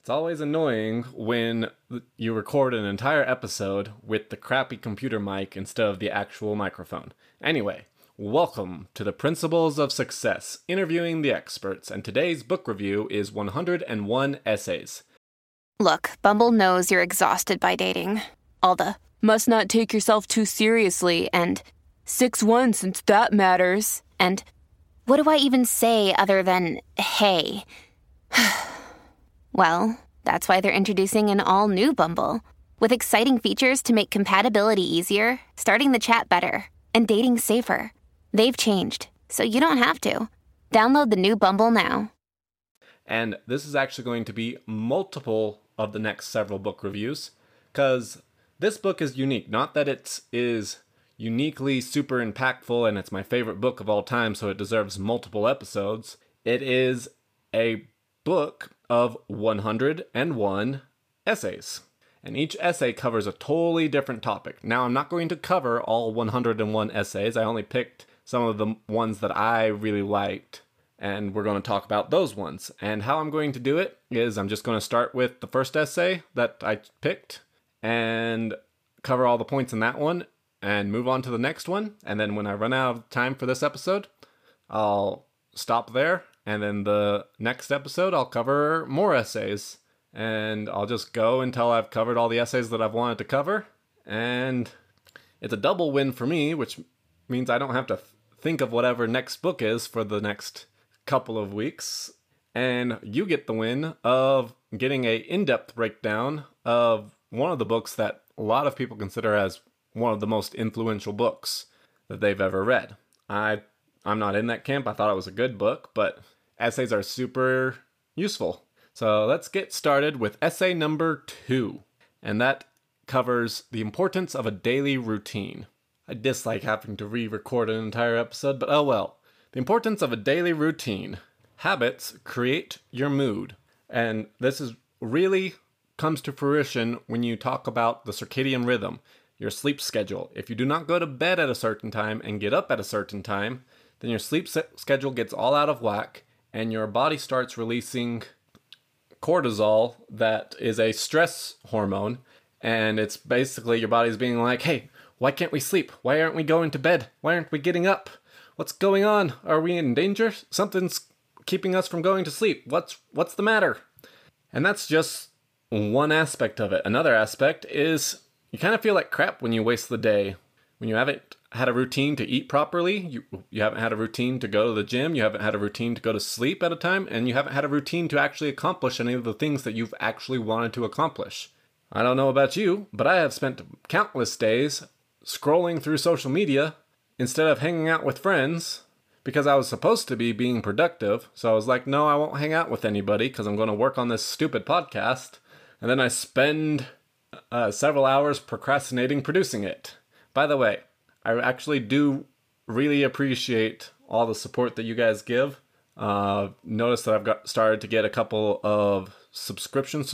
It's always annoying when you record an entire episode with the crappy computer mic instead of the actual microphone. Anyway, welcome to the Principles of Success, interviewing the experts, and today's book review is 101 Essays. Look, Bumble knows you're exhausted by dating. All the, must not take yourself too seriously, and 6'1" since that matters, and what do I even say other than, hey? Well, that's why they're introducing an all-new Bumble, with exciting features to make compatibility easier, starting the chat better, and dating safer. They've changed, so you don't have to. Download the new Bumble now. And this is actually going to be multiple of the next several book reviews, because this book is unique. Not that it is uniquely super impactful and it's my favorite book of all time, so it deserves multiple episodes. It is a book of 101 essays. And each essay covers a totally different topic. Now, I'm not going to cover all 101 essays. I only picked some of the ones that I really liked, and we're going to talk about those ones. And how I'm going to do it is I'm just going to start with the first essay that I picked and cover all the points in that one and move on to the next one. And then when I run out of time for this episode, I'll stop there. And then the next episode, I'll cover more essays. And I'll just go until I've covered all the essays that I've wanted to cover. And it's a double win for me, which means I don't have to think of whatever next book is for the next couple of weeks. And you get the win of getting a in-depth breakdown of one of the books that a lot of people consider as one of the most influential books that they've ever read. I'm not in that camp. I thought it was a good book, but essays are super useful. So let's get started with essay number 2. And that covers the importance of a daily routine. I dislike having to re-record an entire episode, but oh well. The importance of a daily routine. Habits create your mood. And this is really comes to fruition when you talk about the circadian rhythm, your sleep schedule. If you do not go to bed at a certain time and get up at a certain time, then your sleep schedule gets all out of whack and your body starts releasing cortisol, that is a stress hormone. And it's basically your body's being like, hey, why can't we sleep? Why aren't we going to bed? Why aren't we getting up? What's going on? Are we in danger? Something's keeping us from going to sleep. What's the matter? And that's just one aspect of it. Another aspect is you kind of feel like crap when you waste the day. When you haven't had a routine to eat properly, you haven't had a routine to go to the gym, you haven't had a routine to go to sleep at a time, and you haven't had a routine to actually accomplish any of the things that you've actually wanted to accomplish. I don't know about you, but I have spent countless days scrolling through social media instead of hanging out with friends because I was supposed to be being productive. So I was like, no, I won't hang out with anybody because I'm going to work on this stupid podcast. And then I spend several hours procrastinating producing it. By the way, I actually do really appreciate all the support that you guys give. Notice that I've started to get a couple of subscription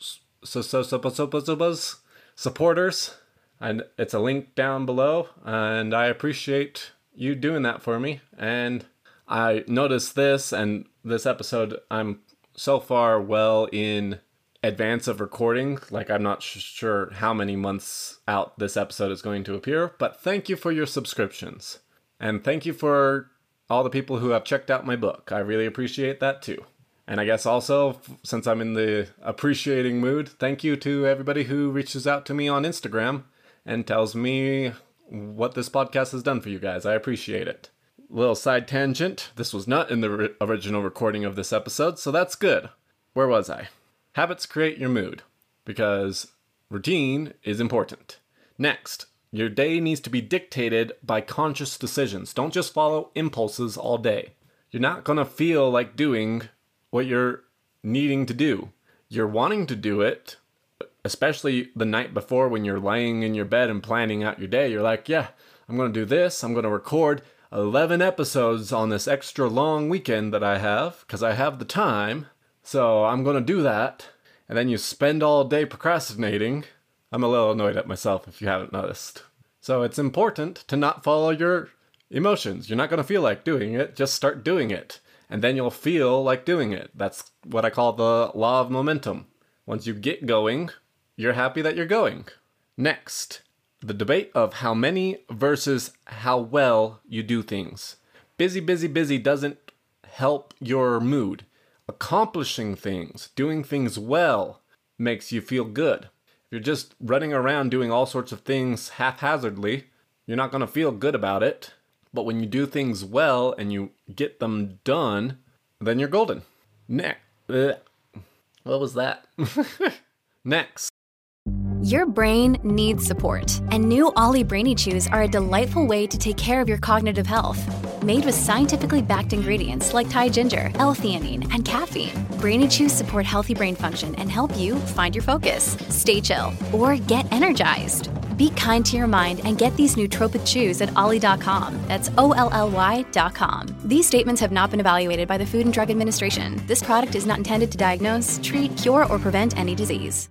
supporters, and it's a link down below, and I appreciate you doing that for me. And I noticed this, and this episode, I'm so far well in advance of recording, like I'm not sure how many months out this episode is going to appear, but thank you for your subscriptions. And thank you for all the people who have checked out my book. I really appreciate that too. And I guess also, since I'm in the appreciating mood, thank you to everybody who reaches out to me on Instagram and tells me what this podcast has done for you guys. I appreciate it. Little side tangent, this was not in the original recording of this episode, so that's good. Where was I? Habits create your mood, because routine is important. Next, your day needs to be dictated by conscious decisions. Don't just follow impulses all day. You're not going to feel like doing what you're needing to do. You're wanting to do it, especially the night before when you're laying in your bed and planning out your day. You're like, yeah, I'm going to do this. I'm going to record 11 episodes on this extra long weekend that I have, because I have the time. So I'm going to do that, and then you spend all day procrastinating. I'm a little annoyed at myself if you haven't noticed. So it's important to not follow your emotions. You're not going to feel like doing it, just start doing it. And then you'll feel like doing it. That's what I call the law of momentum. Once you get going, you're happy that you're going. Next, the debate of how many versus how well you do things. Busy, busy, busy doesn't help your mood. Accomplishing things, doing things well, makes you feel good. If you're just running around doing all sorts of things haphazardly, you're not going to feel good about it. But when you do things well and you get them done, then you're golden. What was that? Next. Your brain needs support, and new Ollie Brainy Chews are a delightful way to take care of your cognitive health. Made with scientifically backed ingredients like Thai ginger, L-theanine, and caffeine, Brainy Chews support healthy brain function and help you find your focus, stay chill, or get energized. Be kind to your mind and get these nootropic chews at ollie.com. That's OLLY.com. These statements have not been evaluated by the Food and Drug Administration. This product is not intended to diagnose, treat, cure, or prevent any disease.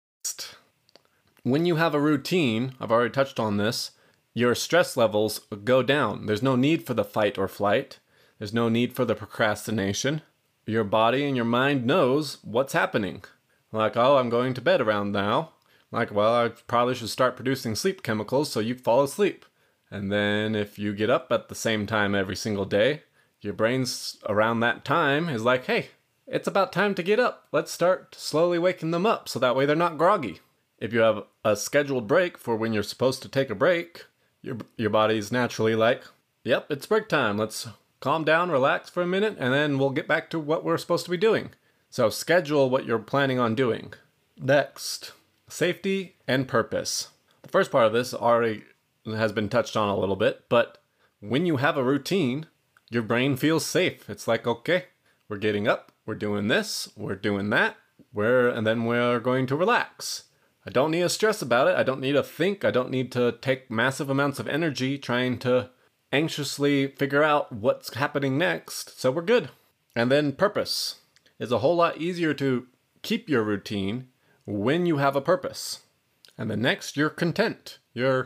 When you have a routine, I've already touched on this, your stress levels go down. There's no need for the fight or flight. There's no need for the procrastination. Your body and your mind knows what's happening. Like, oh, I'm going to bed around now. Like, well, I probably should start producing sleep chemicals so you fall asleep. And then if you get up at the same time every single day, your brain's around that time is like, hey, it's about time to get up. Let's start slowly waking them up so that way they're not groggy. If you have a scheduled break for when you're supposed to take a break, your body's naturally like, yep, it's break time. Let's calm down, relax for a minute, and then we'll get back to what we're supposed to be doing. So schedule what you're planning on doing. Next, safety and purpose. The first part of this already has been touched on a little bit, but when you have a routine, your brain feels safe. It's like, okay, we're getting up, we're doing this, we're doing that, and then we're going to relax. I don't need to stress about it. I don't need to think. I don't need to take massive amounts of energy trying to anxiously figure out what's happening next. So we're good. And then purpose. It's a whole lot easier to keep your routine when you have a purpose. And then next, you're content.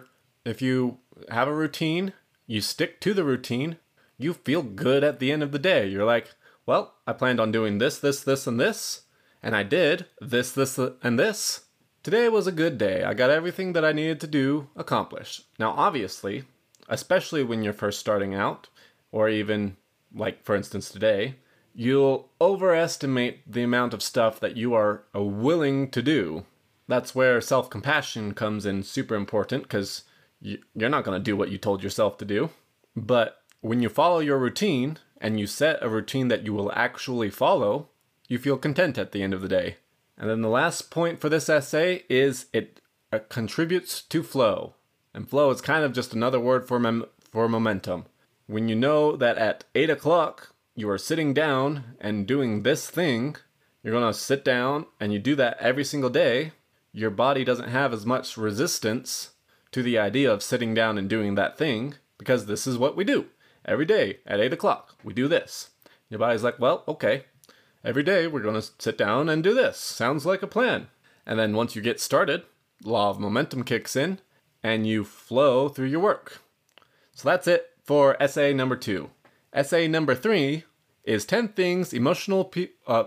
If you have a routine, you stick to the routine, you feel good at the end of the day. You're like, well, I planned on doing this, this, this, and this. And I did this, and this. Today was a good day. I got everything that I needed to do accomplished. Now, obviously, especially when you're first starting out, or even, like, for instance, today, you'll overestimate the amount of stuff that you are willing to do. That's where self-compassion comes in super important, because you're not going to do what you told yourself to do. But when you follow your routine, and you set a routine that you will actually follow, you feel content at the end of the day. And then the last point for this essay is it contributes to flow. And flow is kind of just another word for momentum. When you know that at 8 o'clock you are sitting down and doing this thing, you're going to sit down and you do that every single day, your body doesn't have as much resistance to the idea of sitting down and doing that thing, because this is what we do. Every day at 8 o'clock, we do this. Your body's like, well, okay. Every day we're going to sit down and do this. Sounds like a plan. And then once you get started, law of momentum kicks in and you flow through your work. So that's it for essay number 2. Essay number 3 is 10 things emotionally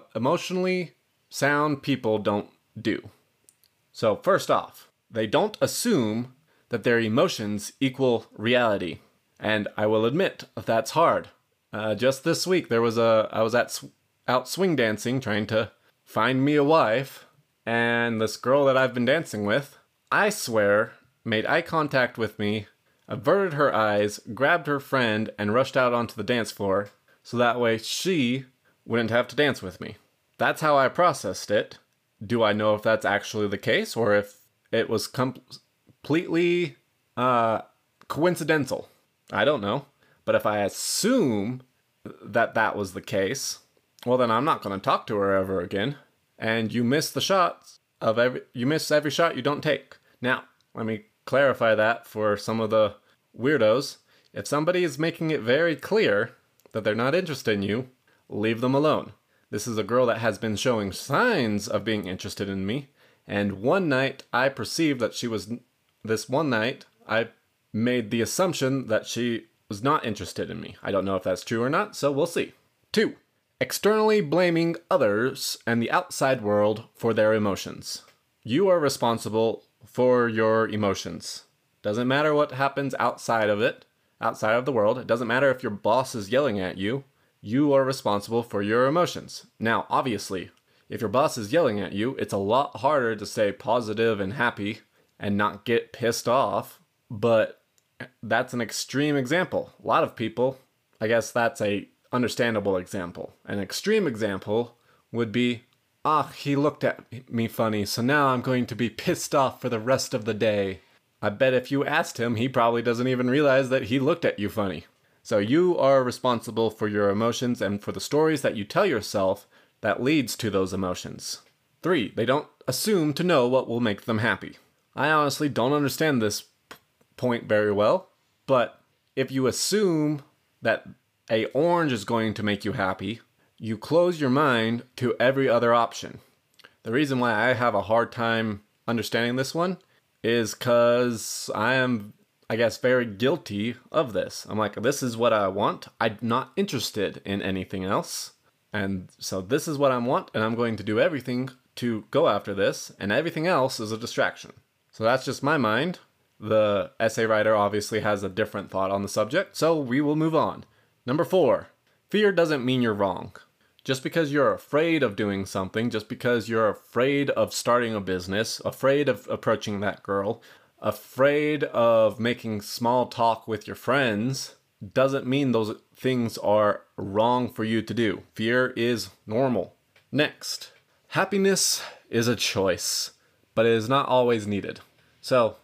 sound people don't do. So first off, they don't assume that their emotions equal reality. And I will admit that's hard. Just this week I was out swing dancing trying to find me a wife, and this girl that I've been dancing with, I swear, made eye contact with me, averted her eyes, grabbed her friend, and rushed out onto the dance floor, so that way she wouldn't have to dance with me. That's how I processed it. Do I know if that's actually the case, or if it was completely coincidental? I don't know. But if I assume that was the case, well, then I'm not going to talk to her ever again. And you miss the shots you miss every shot you don't take. Now, let me clarify that for some of the weirdos. If somebody is making it very clear that they're not interested in you, leave them alone. This is a girl that has been showing signs of being interested in me. And one night I perceived that I made the assumption that she was not interested in me. I don't know if that's true or not, so we'll see. 2. externally blaming others and the outside world for their emotions. You are responsible for your emotions. Doesn't matter what happens outside of it, outside of the world. It doesn't matter if your boss is yelling at you. You are responsible for your emotions. Now, obviously, if your boss is yelling at you, it's a lot harder to stay positive and happy and not get pissed off, but that's an extreme example. A lot of people, I guess that's a understandable example. An extreme example would be, he looked at me funny, so now I'm going to be pissed off for the rest of the day. I bet if you asked him, he probably doesn't even realize that he looked at you funny. So you are responsible for your emotions and for the stories that you tell yourself that leads to those emotions. 3, they don't assume to know what will make them happy. I honestly don't understand this point very well, but if you assume that a orange is going to make you happy, you close your mind to every other option. The reason why I have a hard time understanding this one is because I am, I guess, very guilty of this. I'm like, this is what I want. I'm not interested in anything else. And so this is what I want, and I'm going to do everything to go after this, and everything else is a distraction. So that's just my mind. The essay writer obviously has a different thought on the subject, so we will move on. Number 4, fear doesn't mean you're wrong. Just because you're afraid of doing something, just because you're afraid of starting a business, afraid of approaching that girl, afraid of making small talk with your friends, doesn't mean those things are wrong for you to do. Fear is normal. Next, happiness is a choice, but it is not always needed. So,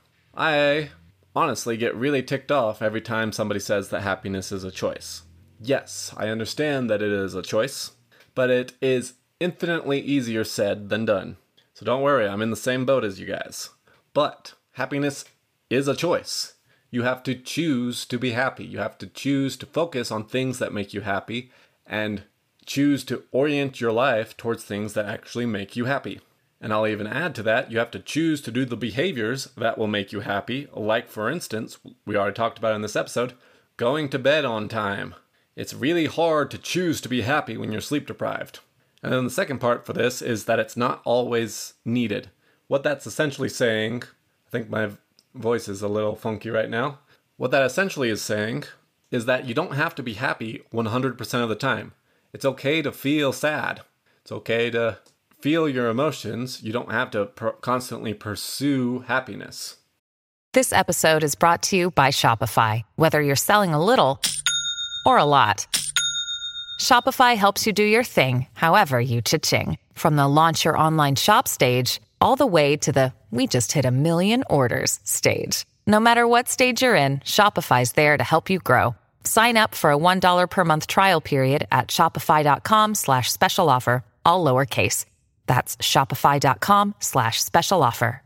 I honestly get really ticked off every time somebody says that happiness is a choice. Yes, I understand that it is a choice, but it is infinitely easier said than done. So don't worry, I'm in the same boat as you guys. But happiness is a choice. You have to choose to be happy. You have to choose to focus on things that make you happy and choose to orient your life towards things that actually make you happy. And I'll even add to that, you have to choose to do the behaviors that will make you happy. Like, for instance, we already talked about in this episode, going to bed on time. It's really hard to choose to be happy when you're sleep deprived. And then the second part for this is that it's not always needed. What that's essentially saying, I think my voice is a little funky right now. What that essentially is saying is that you don't have to be happy 100% of the time. It's okay to feel sad. It's okay to feel your emotions. You don't have to constantly pursue happiness. This episode is brought to you by Shopify. Whether you're selling a little or a lot, Shopify helps you do your thing, however you cha-ching. From the launch your online shop stage, all the way to the we just hit 1 million orders stage. No matter what stage you're in, Shopify's there to help you grow. Sign up for a $1 per month trial period at shopify.com/special offer, all lowercase. That's shopify.com/special offer.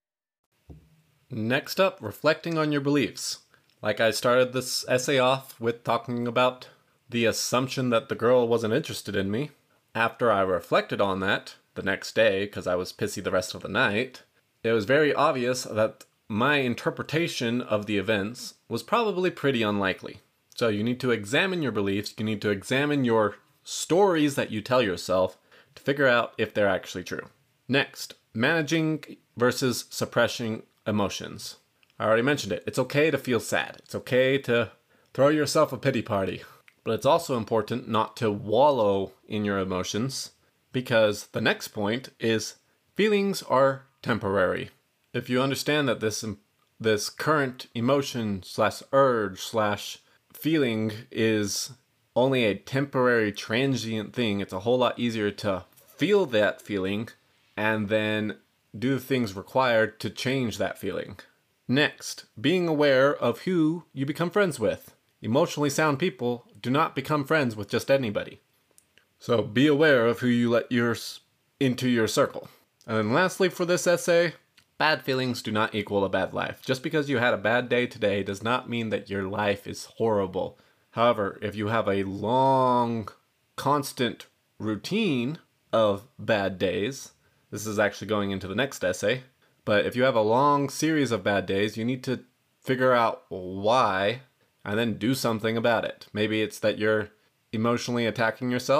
Next up, reflecting on your beliefs. Like I started this essay off with talking about the assumption that the girl wasn't interested in me. After I reflected on that the next day, because I was pissy the rest of the night, it was very obvious that my interpretation of the events was probably pretty unlikely. So you need to examine your beliefs, you need to examine your stories that you tell yourself to figure out if they're actually true. Next, managing versus suppressing emotions. I already mentioned it. It's okay to feel sad. It's okay to throw yourself a pity party. But it's also important not to wallow in your emotions, because the next point is feelings are temporary. If you understand that this current emotion / urge / feeling is only a temporary transient thing, it's a whole lot easier to feel that feeling and then do the things required to change that feeling. Next, being aware of who you become friends with. Emotionally sound people do not become friends with just anybody. So be aware of who you let into your circle. And then lastly for this essay, bad feelings do not equal a bad life. Just because you had a bad day today does not mean that your life is horrible. However, if you have a long, constant routine of bad days, this is actually going into the next essay, but if you have a long series of bad days, you need to figure out why and then do something about it. Maybe it's that you're emotionally attacking yourself,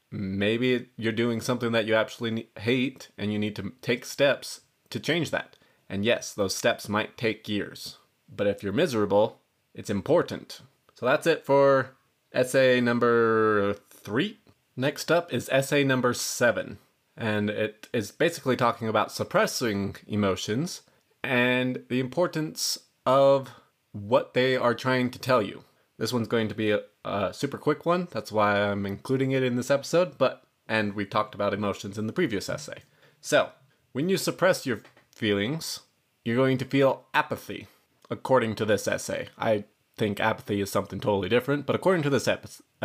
maybe you're doing something that you actually hate and you need to take steps to change that. And yes, those steps might take years. But if you're miserable, it's important. So that's it for essay number 3. Next up is essay number 7. And it is basically talking about suppressing emotions and the importance of what they are trying to tell you. This one's going to be a super quick one. That's why I'm including it in this episode. And we talked about emotions in the previous essay. So, when you suppress your feelings, you're going to feel apathy, according to this essay. I think apathy is something totally different, but according to this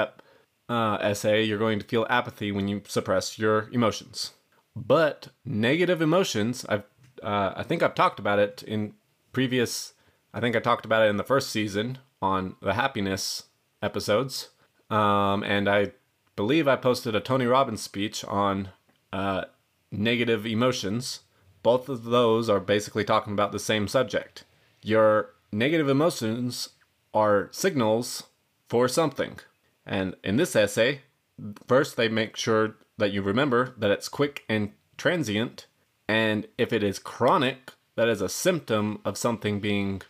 essay, you're going to feel apathy when you suppress your emotions. But negative emotions, I think I've talked about it in previous. I think I talked about it in the first season on the happiness episodes, and I believe I posted a Tony Robbins speech on negative emotions. Both of those are basically talking about the same subject. Your negative emotions are signals for something. And in this essay, first they make sure that you remember that it's quick and transient, and if it is chronic, that is a symptom of something being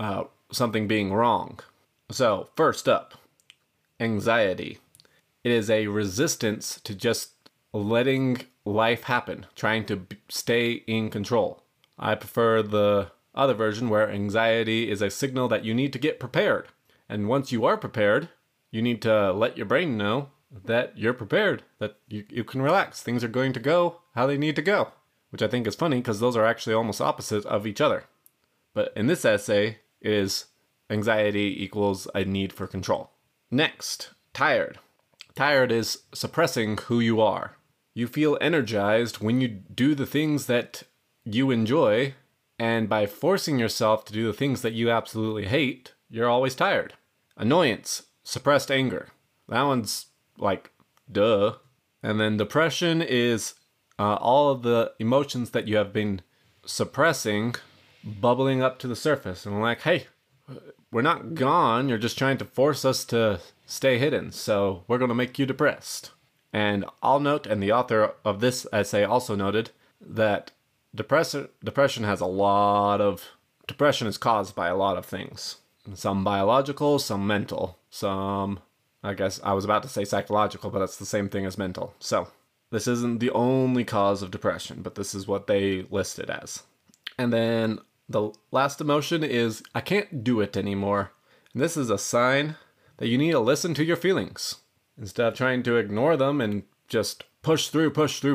wrong. So, first up, anxiety. It is a resistance to just letting life happen, trying to stay in control. I prefer the other version where anxiety is a signal that you need to get prepared. And once you are prepared, you need to let your brain know that you're prepared, that you can relax. Things are going to go how they need to go, which I think is funny because those are actually almost opposite of each other. But in this essay, it is anxiety equals a need for control. Next, tired. Tired is suppressing who you are. You feel energized when you do the things that you enjoy, and by forcing yourself to do the things that you absolutely hate, you're always tired. Annoyance, suppressed anger. That one's like, duh. And then depression is all of the emotions that you have been suppressing bubbling up to the surface. And we're like, hey, we're not gone. You're just trying to force us to stay hidden. So we're going to make you depressed. And I'll note, and the author of this essay also noted, that depression is caused by a lot of things. Some biological, some mental, some, I guess I was about to say psychological, but that's the same thing as mental. So this isn't the only cause of depression, but this is what they list it as. And then the last emotion is, I can't do it anymore. And this is a sign that you need to listen to your feelings. Instead of trying to ignore them and just push through,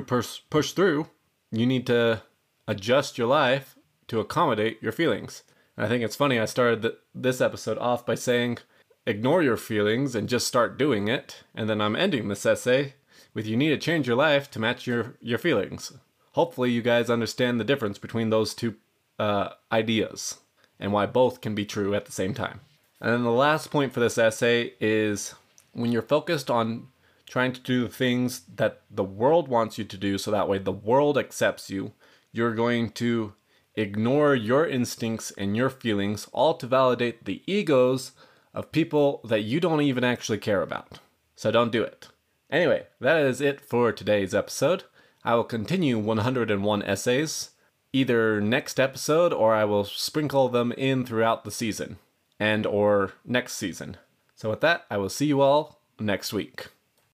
you need to adjust your life to accommodate your feelings. And I think it's funny, I started this episode off by saying, ignore your feelings and just start doing it. And then I'm ending this essay with, you need to change your life to match your feelings. Hopefully you guys understand the difference between those two ideas and why both can be true at the same time. And then the last point for this essay is, when you're focused on trying to do the things that the world wants you to do so that way the world accepts you, you're going to ignore your instincts and your feelings, all to validate the egos of people that you don't even actually care about. So don't do it. Anyway, that is it for today's episode. I will continue 101 essays, either next episode or I will sprinkle them in throughout the season or next season. So with that, I will see you all next week.